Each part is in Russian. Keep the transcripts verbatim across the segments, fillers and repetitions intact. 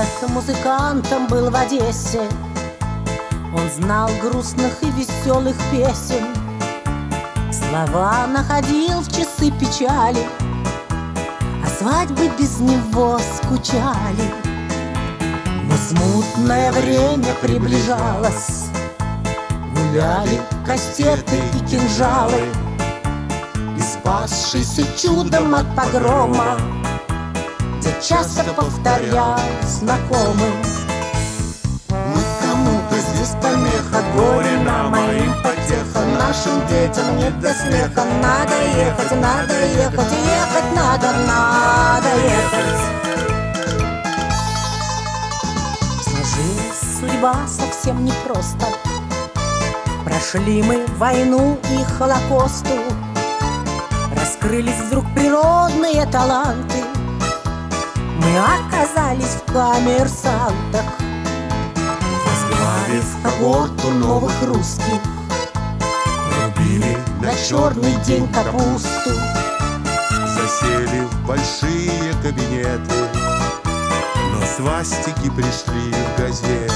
музыкантом был в Одессе. Он знал грустных и веселых песен, слова находил в часы печали, а свадьбы без него скучали. Но смутное время приближалось, гуляли кастеты и кинжалы, и спасшийся чудом от погрома дед часто повторял знакомым: мы кому-то здесь помеха, горе нам, а им потеха. Нашим детям не до смеха. Надо ехать, надо ехать, ехать надо, надо ехать. Сложилась судьба совсем непросто. Прошли мы войну и Холокосту. Раскрылись вдруг природные таланты. Мы оказались в коммерсантах, возглавив когорту новых русских. Рубили на черный день капусту, засели в большие кабинеты, но свастики пришли в газеты.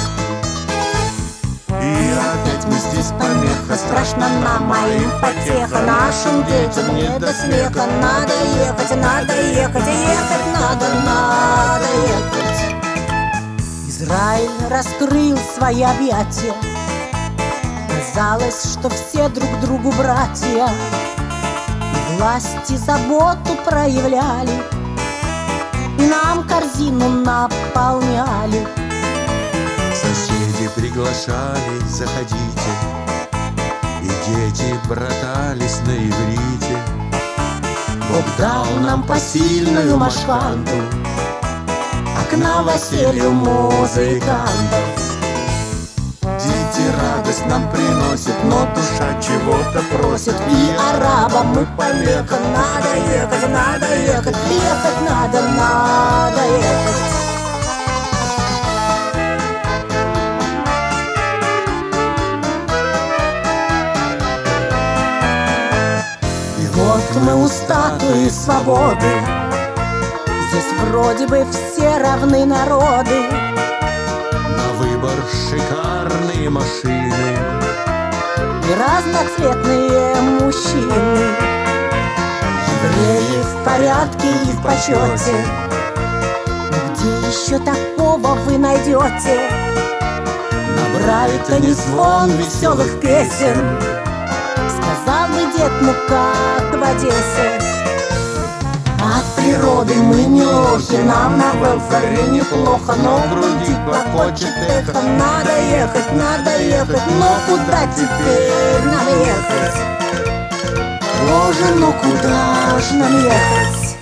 И опять мы здесь помеха, страшно нам, а им потеха. Нашим детям не до смеха. Надо ехать, надо ехать, ехать надо, надо ехать. Израиль раскрыл свои объятия. Казалось, что все друг другу братья, и власти заботу проявляли, и нам корзину наполняли. Соседи приглашали, заходите, и дети братались на иврите. Бог дал нам посильную машканту, а к новоселью музыкантов. Дети радость нам приносят, но душа чего-то просит. И арабам мы помеха. Надо ехать, надо ехать, ехать надо, надо ехать. Вот мы у статуи свободы. Здесь вроде бы все равны народы. На выбор шикарные машины и разноцветные мужчины. Евреи в порядке и в почете. Где еще такого вы найдете? На Брайтоне звон веселых песен. Сказал бы дед, ну как в Одессе. От природы мы не лохи, нам на велфаре неплохо, но в груди клокочет эхо. Надо ехать, надо ехать, но куда теперь нам ехать? Боже, ну куда ж нам ехать?